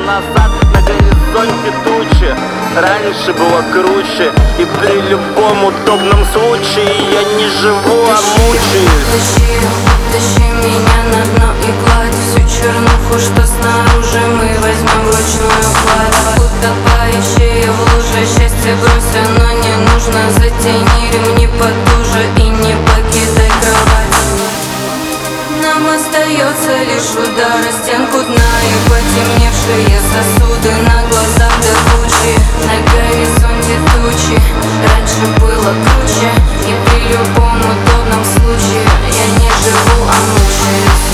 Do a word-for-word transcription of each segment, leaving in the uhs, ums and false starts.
назад на горизонте тучи. Раньше было круче, и при любом удобном случае я не живу, а мучаюсь. Тащи, тащи меня на дно и гладь всю чернуху, что снаружи мы возьмем вручную кладь. Утопающие в луже счастье брось, оно не нужно. Затяни ремни потуже и не покидай кровать. Нам остается лишь удар о стенку дна и потемневшие сосуды на глазах до тучи. На горизонте тучи, раньше было круче, и при любом удобном случае я не живу, а мучаюсь.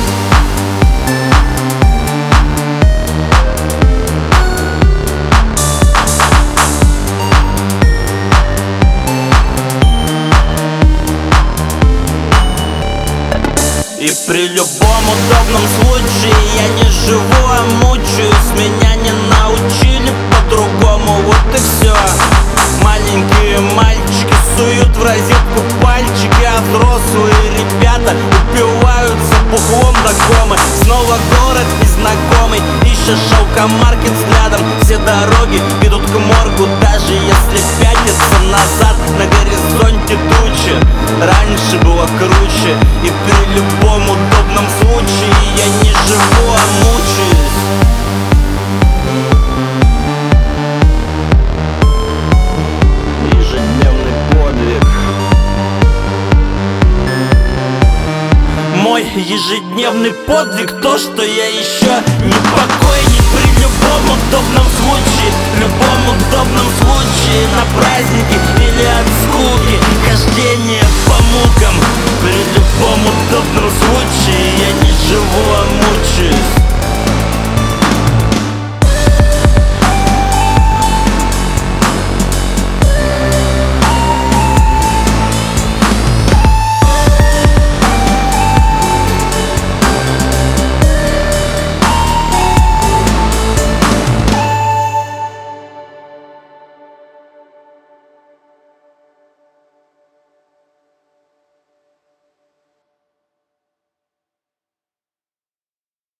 И при любом удобном случае я не живу, а мучаюсь. Меня не научили по-другому, вот и все. Маленькие мальчики суют в розетку пальчики, а взрослые ребята упиваются бухлом до комы. Снова город незнакомый, ищешь алкомаркет взглядом. Все дороги ведут к моргу, даже если пятиться назад на горизонте тучи. Раньше было круче, и при любом удобном случае я не живу, а мучаюсь. Ежедневный подвиг. Мой ежедневный подвиг, то, что я еще не покойник. При любом удобном случае, любом удобном случае